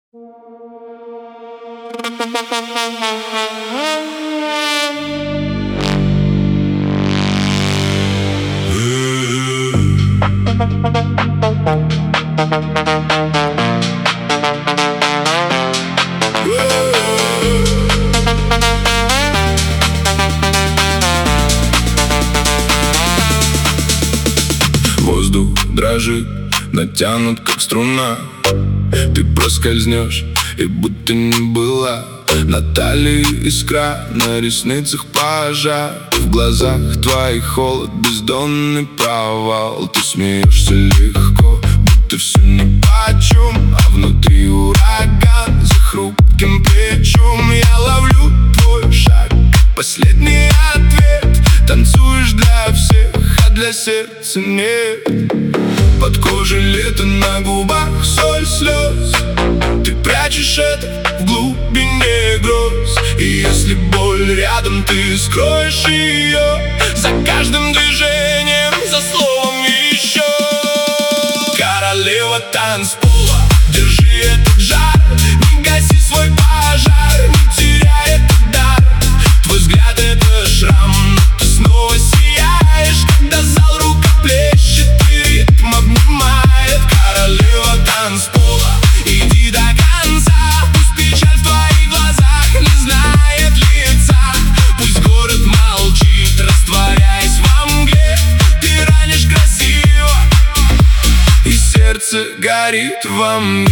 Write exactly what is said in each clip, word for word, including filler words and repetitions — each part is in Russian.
Воздух дрожит, натянут как струна. Ты проскользнешь, и будто не была. На талии искра, на ресницах пожар. В глазах твоих холод, бездонный провал. Ты смеешься легко, будто все нипочем, а внутри ураган за хрупким плечом. Я ловлю твой шаг, как последний ответ. Танцуешь для всех, а для сердца нет. Под кожей лето, на губах соль слез. Ты прячешь это в глубине гроз. И если боль рядом, ты скроешь ее за каждым движением, за словом еще. Королева танцпола, держи этот жар. Не гаси свой пожар, не теряй этот дар. Твой взгляд — это шрам, но ты снова сияешь, когда зал рукоплещет и ритм обнимает. Королева танцпола, иди до конца. Пусть печаль в твоих глазах не знает лица. Пусть город молчит, растворяясь во мгле. Ты ранишь красиво, и сердце горит во мне.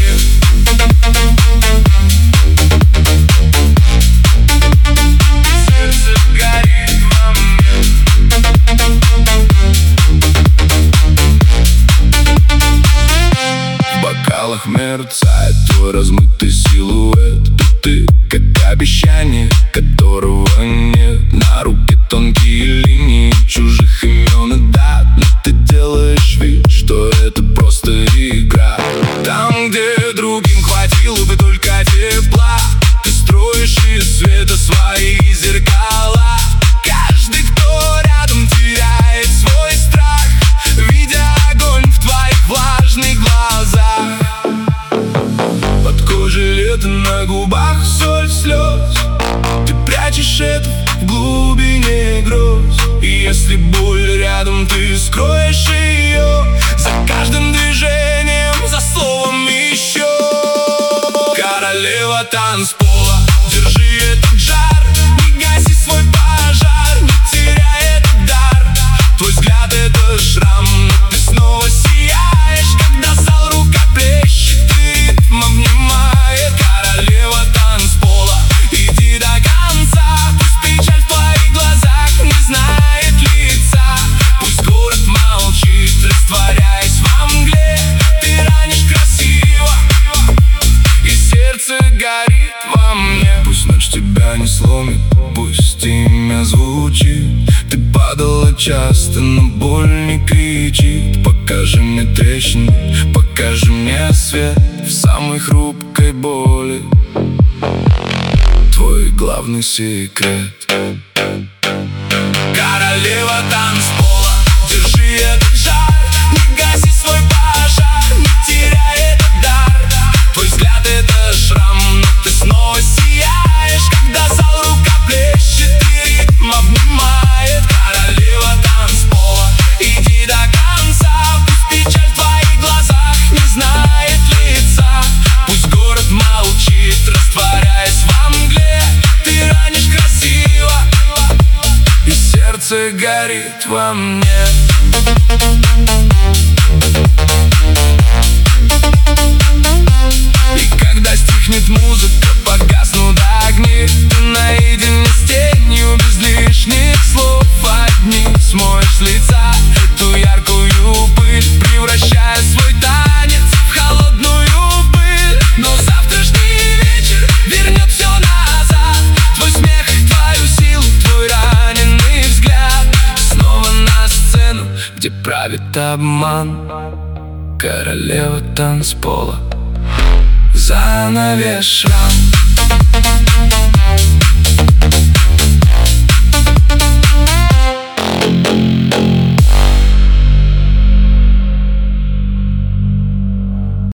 Сердце горит во мне. В бокалах мерцает твой размытый силуэт. И ты, как обещание, которого нет. На руке тонкие линии чужих имен и дат. Но ты делаешь вид, что это просто игра. Там, где другим хватило бы только тепла, ты строишь из света свои зеркала. Каждый, кто рядом, теряет свой страх, видя огонь в твоих влажных глазах. Под кожей лето, на губах соль слез. Ты прячешь это в глубине гроз. И если боль рядом, ты скроешь ее за каждым движением, за словом еще. Королева танцпола, держи этот жар. Не гаси свой пожар, не теряй этот дар. Твой взгляд — это шрам, но ты снова сияешь, когда зал рукоплещет и ритм обнимает. Королева танцпола, иди до конца. Пусть печаль в твоих глазах не знает лица. Пусть город молчит, растворяясь во мгле. Ты ранишь красиво, и сердце горит во мне. Пусть ночь тебя не сломит, пусть имя звучит. Ты падала часто, но боль не кричит. Покажи мне трещины, покажи мне свет в самой хрупкой боли. Твой главный секрет. Королева танцпола, держи этот жар. Не гаси свой пожар, не теряй этот дар. Твой взгляд — это шрам, но ты снова сияешь, когда зал рукоплещет и ритм обнимает. Королева танцпола, иди до конца. Пусть печаль в твоих глазах не знает лица. Пусть город молчит, растворяясь во мгле. Ты ранишь красиво, и сердце горит во мне. И когда стихнет музыка, погаснут огни, ты наедине с тенью, без лишних слов. Одни смоешь с лица эту яркую пыль, превращая свой танец в холодную пыль. Но завтрашний вечер вернет все назад. Твой смех, твою силу, твой раненый взгляд. Снова на сцену, где правит обман. Королева танцпола, занавес шрам.